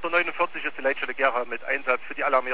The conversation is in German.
8.49 Uhr ist die Leitstelle Gera mit Einsatz für die alarmierten